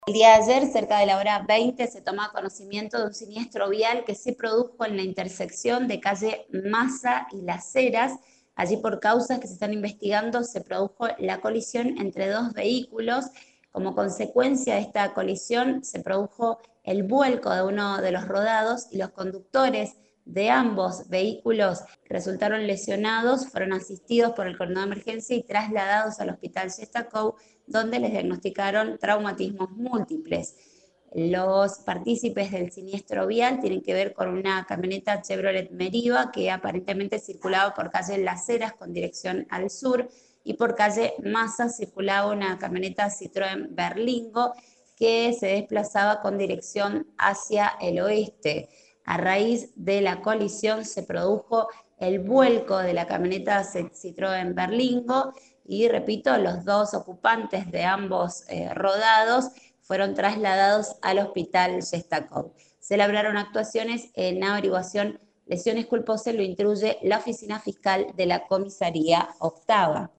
El día de ayer, cerca de la hora 20, se toma conocimiento de un siniestro vial que se produjo en la intersección de calle Maza y Las Heras. Allí, por causas que se están investigando, se produjo la colisión entre dos vehículos. Como consecuencia de esta colisión, se produjo el vuelco de uno de los rodados y los conductores de ambos vehículos resultaron lesionados, fueron asistidos por el coordinador de emergencia y trasladados al hospital Sestacou, donde les diagnosticaron traumatismos múltiples. Los partícipes del siniestro vial tienen que ver con una camioneta Chevrolet Meriva que aparentemente circulaba por calle Las Heras con dirección al sur, y por calle Maza circulaba una camioneta Citroën Berlingo que se desplazaba con dirección hacia el oeste. A raíz de la colisión se produjo el vuelco de la camioneta Citroën Berlingo y, repito, los dos ocupantes de ambos rodados fueron trasladados al hospital Sestakov. Se labraron actuaciones en averiguación lesiones culposas, lo instruye la oficina fiscal de la comisaría octava.